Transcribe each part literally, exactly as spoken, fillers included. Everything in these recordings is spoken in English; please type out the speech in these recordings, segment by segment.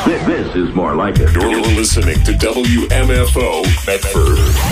This, this is more like it. You're listening to W M F O Medford.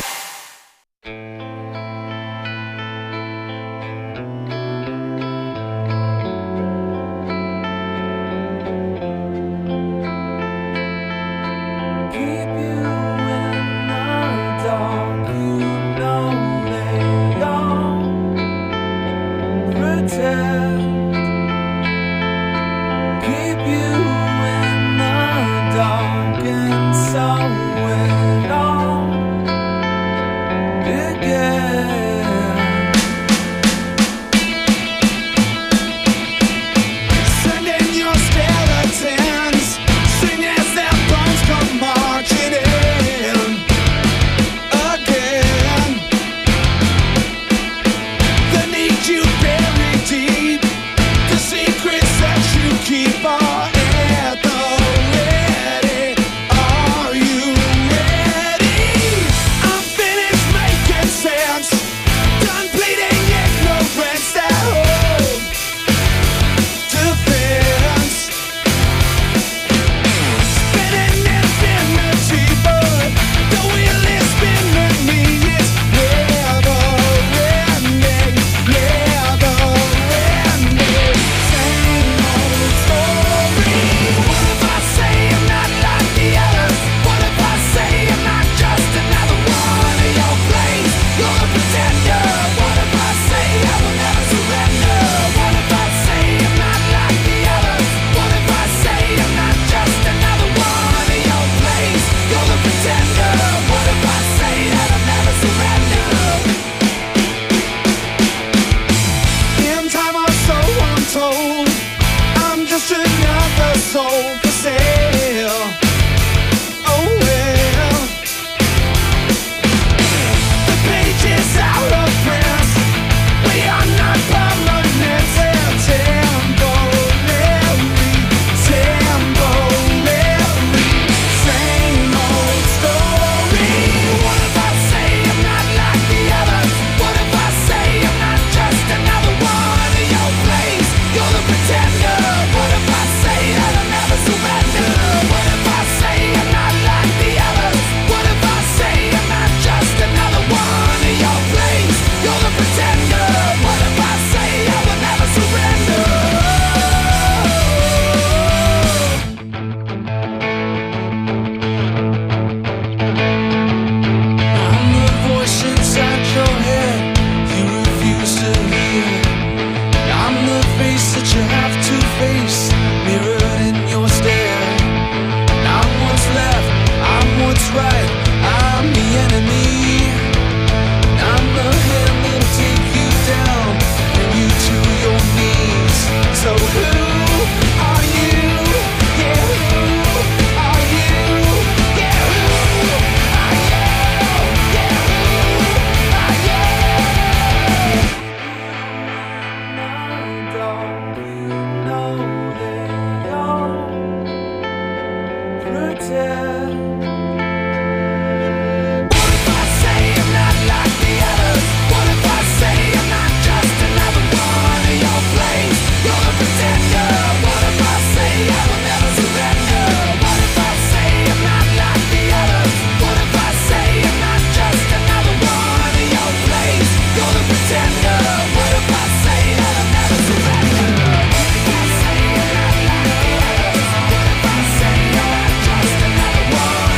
Just another one.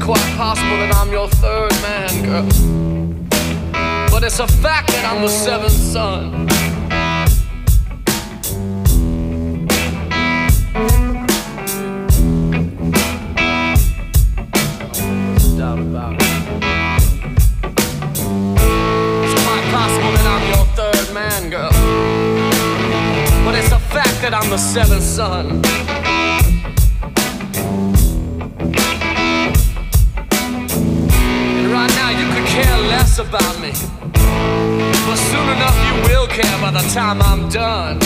quite possible that I'm your third man, girl. But it's a fact that I'm the seventh son. There's no doubt about it. It's quite possible that I'm your third man, girl. But it's a fact that I'm the seventh son. Care less about me, but soon enough you will care by the time I'm done.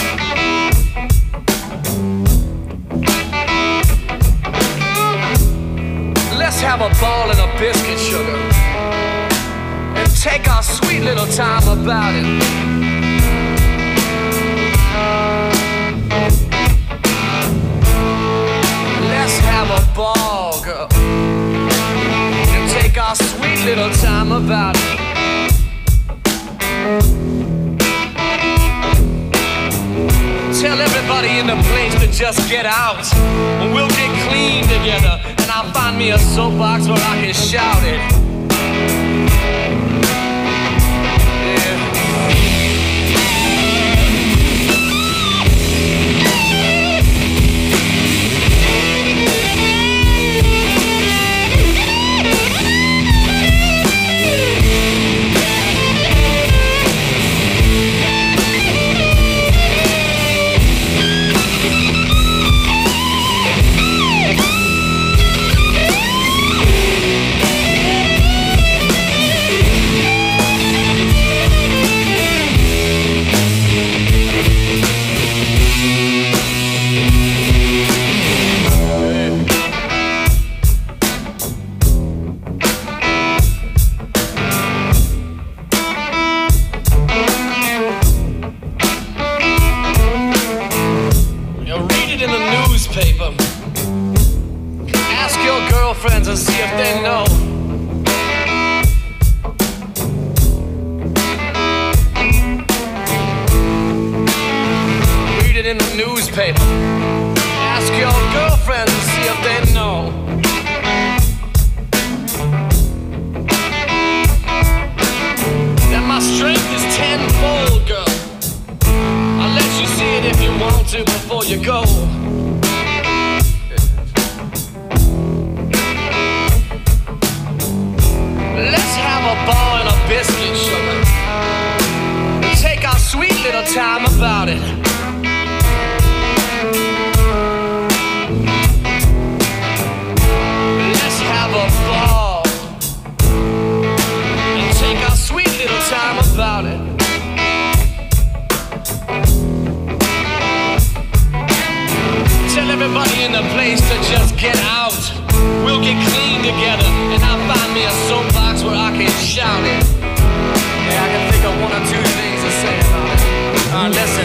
Let's have a ball and a biscuit, sugar, and take our sweet little time about it. Let's have a ball, girl, take our sweet little time about it. Tell everybody in the place to just get out, and we'll get clean together, and I'll find me a soapbox where I can shout it. And see if they know. Read it in the newspaper. Ask your girlfriends and see if they know. That my strength is tenfold, girl. I'll let you see it if you want to before you go. Let's have a ball and a biscuit, sugar. Take our sweet little time about it. Let's have a ball and take our sweet little time about it. Tell everybody in the place to just get out. We'll get clean together, and I'll find me a soapbox where I can shout it. Yeah, I can think of one or two things to say about it. Uh, listen.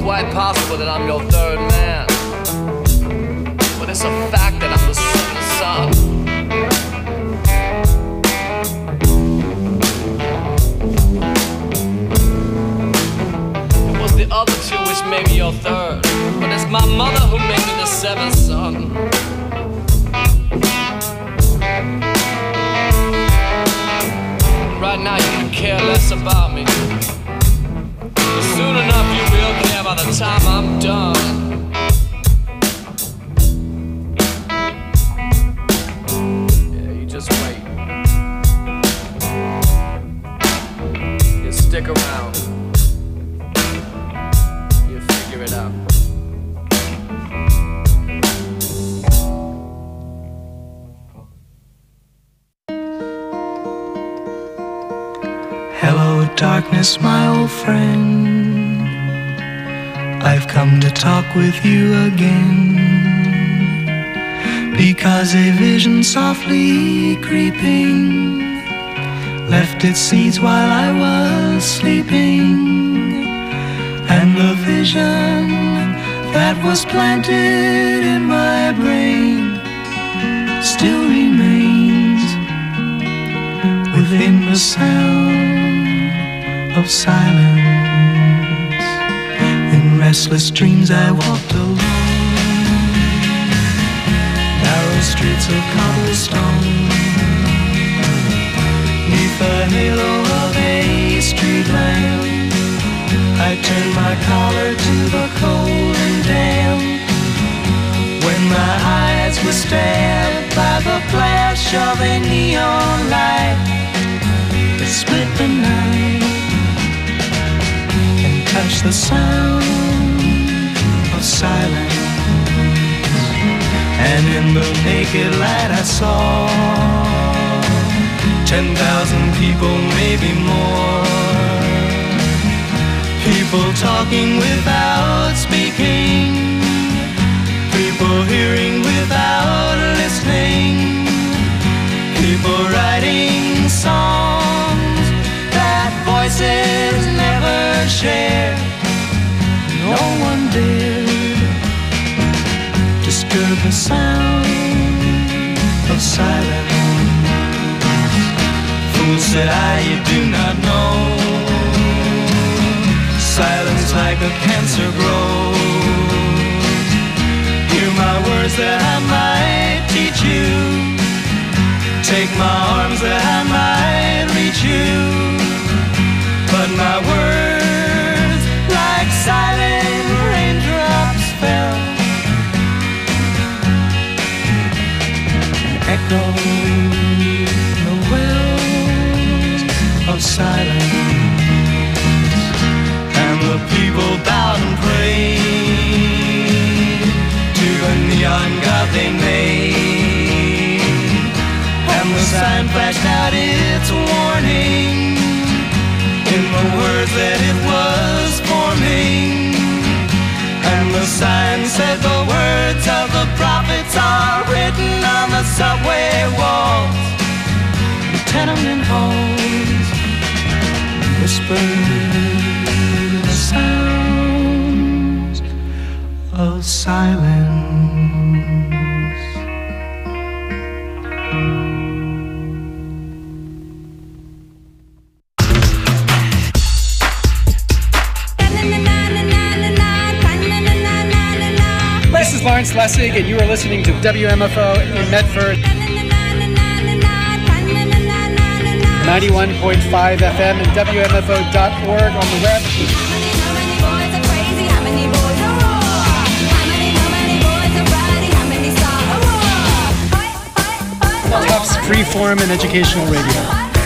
quite possible that I'm your third man, but it's a fact that I'm the seventh son. It was the other two which made me your third, but it's my mother who made me the seventh son. Right now you can care less about me, but soon enough you will care by the time I'm done. Yeah, you just wait. You stick around. You figure it out. Hello, darkness, my old friend. I've come to talk with you again, because a vision softly creeping left its seeds while I was sleeping, and the vision that was planted in my brain still remains within the sound of silence. In restless dreams I walked alone, narrow streets of cobblestone, neath the halo of a street lamp. I turned my collar to the cold and damp, when my eyes were stabbed by the flash of a neon light that split the night and touched the sound of silence. And in the naked light I saw ten thousand people, maybe more, people talking without speaking, people hearing without listening, people writing songs that voices never share. No one dared disturb the sound of silence. Fool, said I, you do not know, silence like a cancer grows. Hear my words that I might teach you, take my arms that I might reach you, but my words like silent raindrops fell and echoed the wells of silence. And the people bowed and prayed to the neon god they made, and the sign flashed out its warning in the words that it was forming. And the sign said the words of the prophets are written on the subway walls, the tenement halls, whispered the sounds of silence. This is Lawrence Lessig, and you are listening to W M F O in Medford, ninety-one point five F M and W M F O dot org on the web. Tufts Freeform and Educational Radio.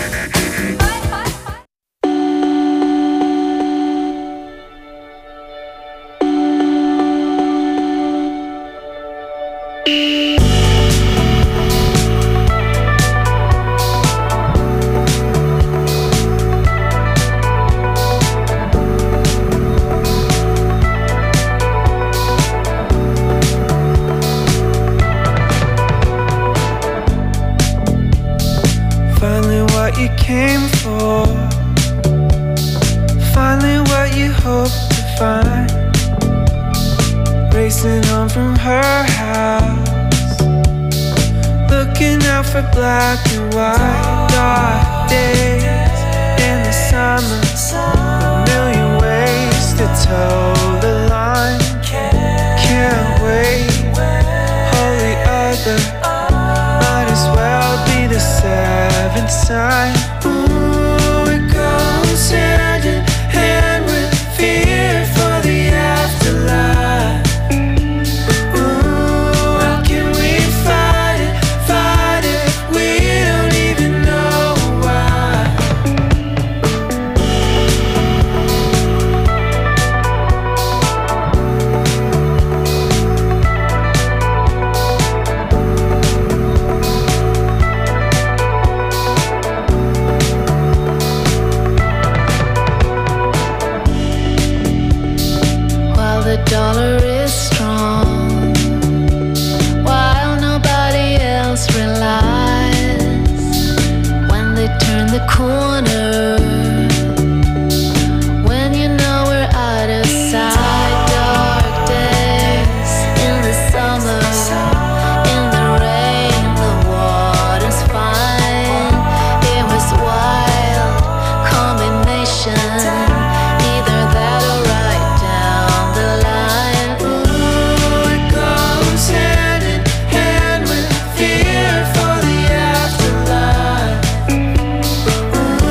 You came for, finally what you hoped to find. racing home from her house, looking out for black and white. Dark days in the summer, a million ways to toe the line. Can't wait, holy other, might as well be the seventh sign. Ooh, it goes hand in hand with fear for the afterlife. Ooh, how can we fight it, fight it, we don't even know why. While the dollar is strong, while nobody else relies, when they turn the corner, when you know we're out of sight. Dark days in the summer, in the rain, the water's fine. It was wild combination, either that or right down the line. Ooh, it goes hand in hand with fear for the afterlife. Ooh,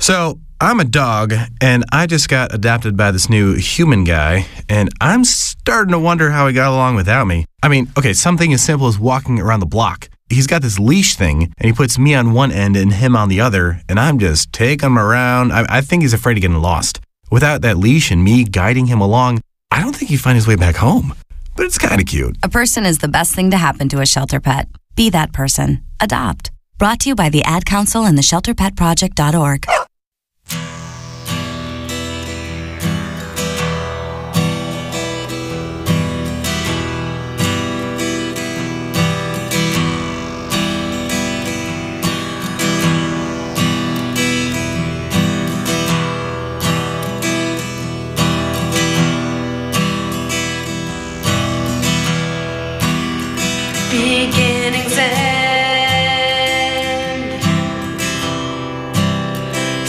So, I'm a dog, and I just got adopted by this new human guy, and I'm starting to wonder how he got along without me. I mean, okay, something as simple as walking around the block. He's got this leash thing, and he puts me on one end and him on the other, and I'm just taking him around. I, I think he's afraid of getting lost. Without that leash and me guiding him along, I don't think he'd find his way back home. But it's kind of cute. A person is the best thing to happen to a shelter pet. Be that person. Adopt. Brought to you by the Ad Council and the shelter pet project dot org. Beginnings end,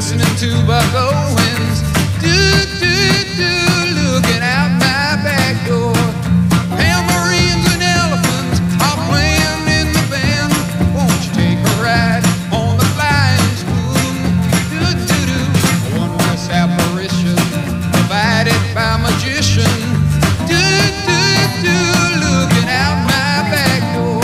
listening to Buck Owens. Do, do, do, looking out my back door. Tambourines and elephants are playing in the band. Won't you take a ride on the flying spoon? Do, do, do, a wondrous apparition provided by magician. Do, do, do, looking out my back door.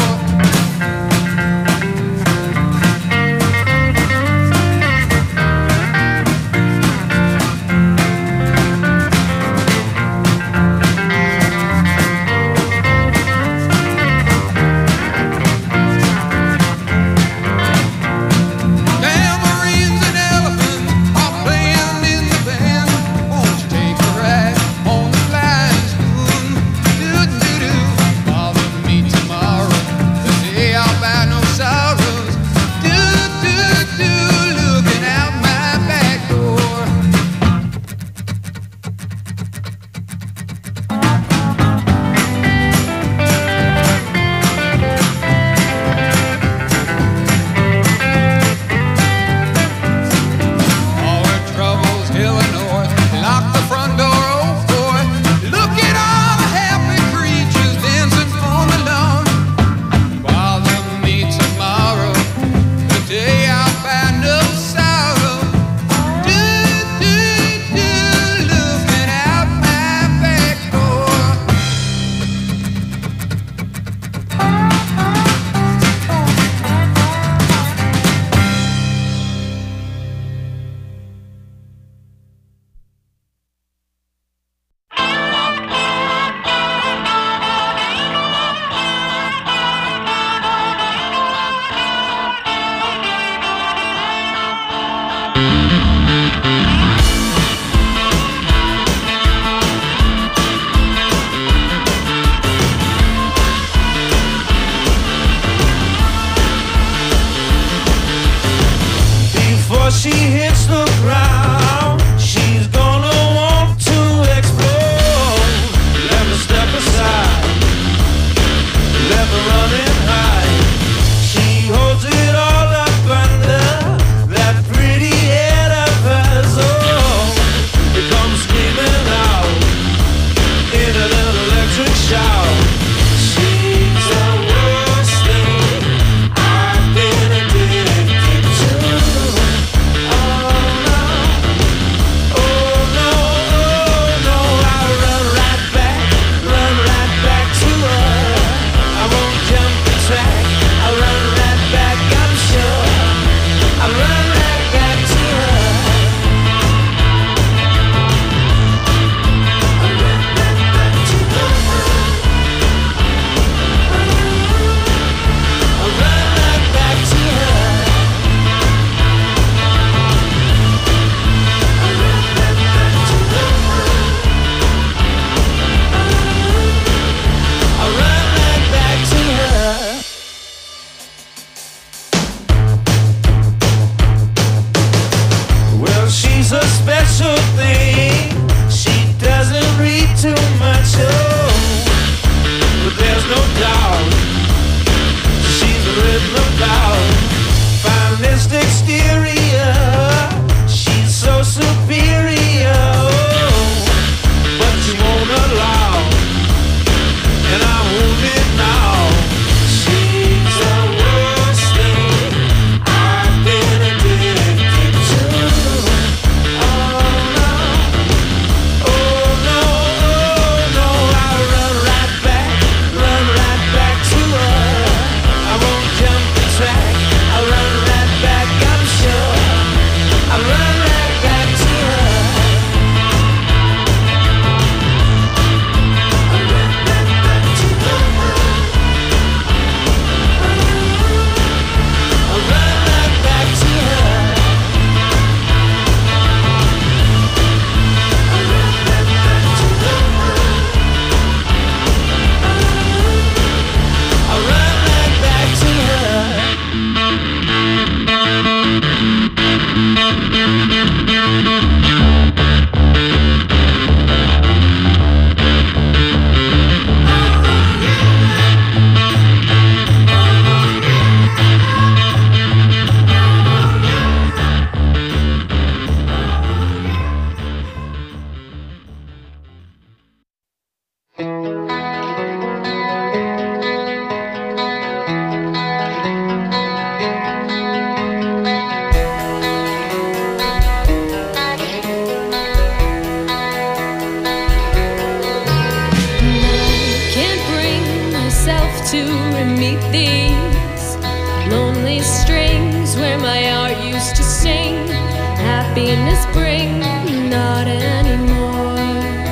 these lonely strings where my heart used to sing. Happiness bring, not anymore.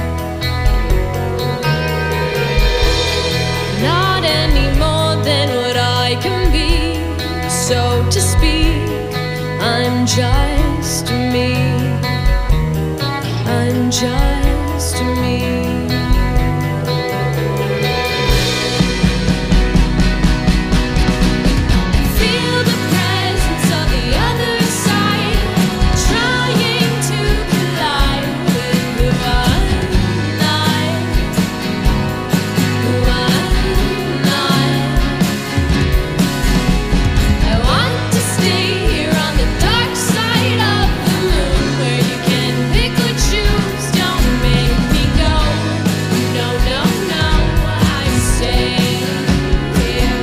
Not any more than what I can be. So to speak, I'm just me. I'm just me. Feel the presence of the other side, trying to collide with who I'm not, who I'm not. I want to stay here on the dark side of the moon, where you can pick or choose. Don't make me go. No, no, no. I stay here.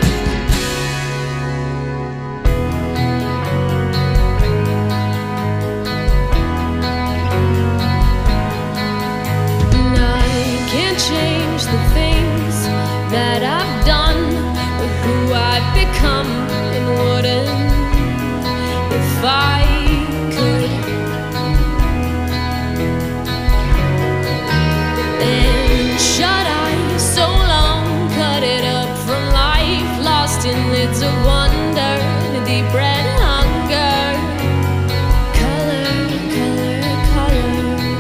And I can't change the things that I've done, or who I've become, and wouldn't if I could. And shut eyes so long, cut it up from life, lost in lids of wonder, deep red hunger. Color, color, color.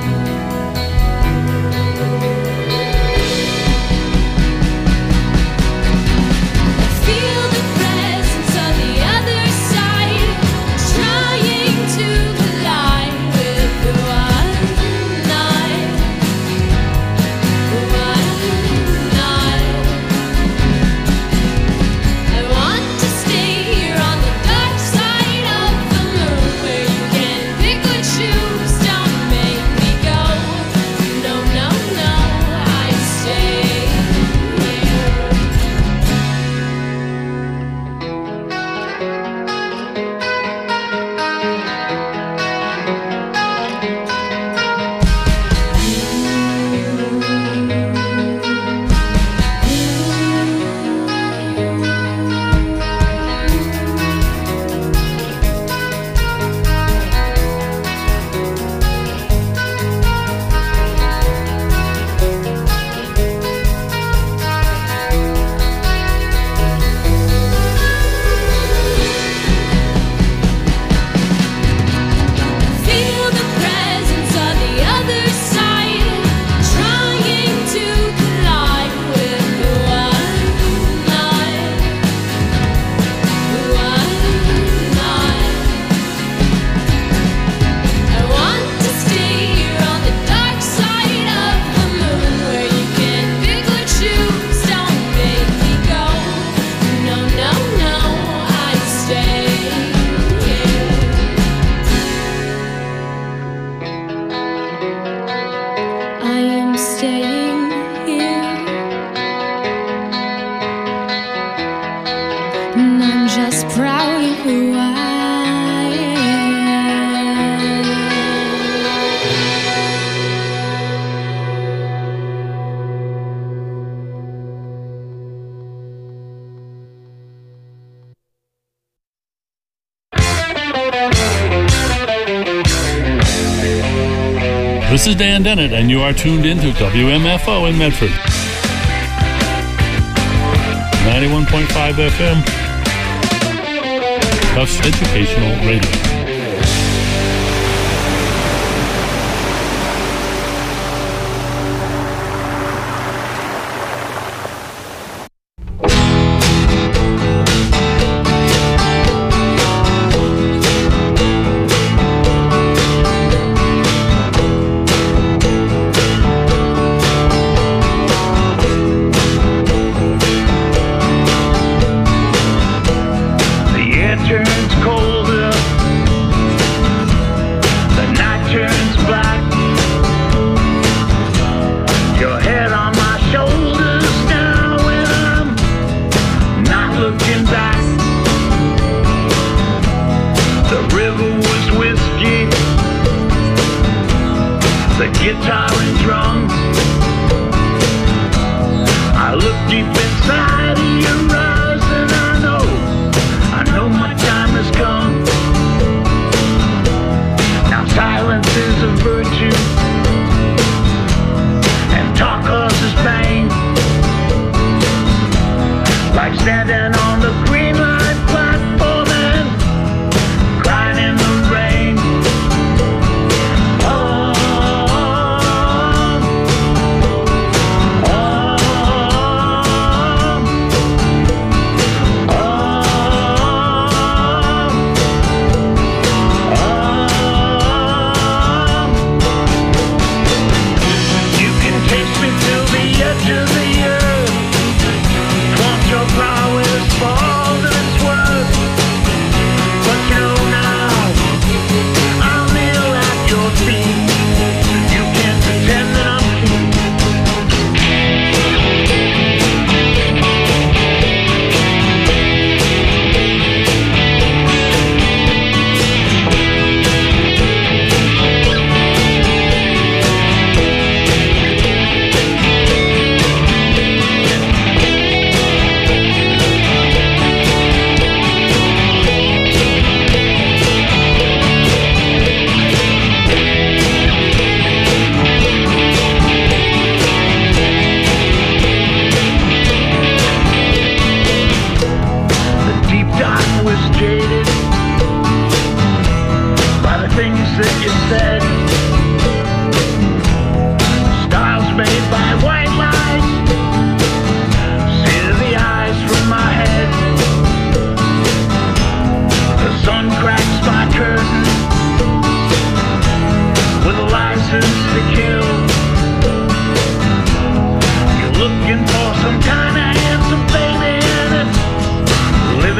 Feel the presence of the other side, trying to collide with who I'm not, who I'm not. I want to stay here on the dark side of the moon, where you can pick or choose. Don't make me go. No, no, no. I stay here. Feel the presence of the other side, trying to collide with who I'm not, who I'm not. I want to stay here on the dark side of the moon, where you can pick or choose. Don't make me go. No, no, no. I stay here. I am staying here, and I'm just proud of who I am. This is Dan Dennett, and you are tuned into W M F O in Medford. ninety-one point five F M. Tufts Educational Radio. The air turns colder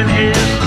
in his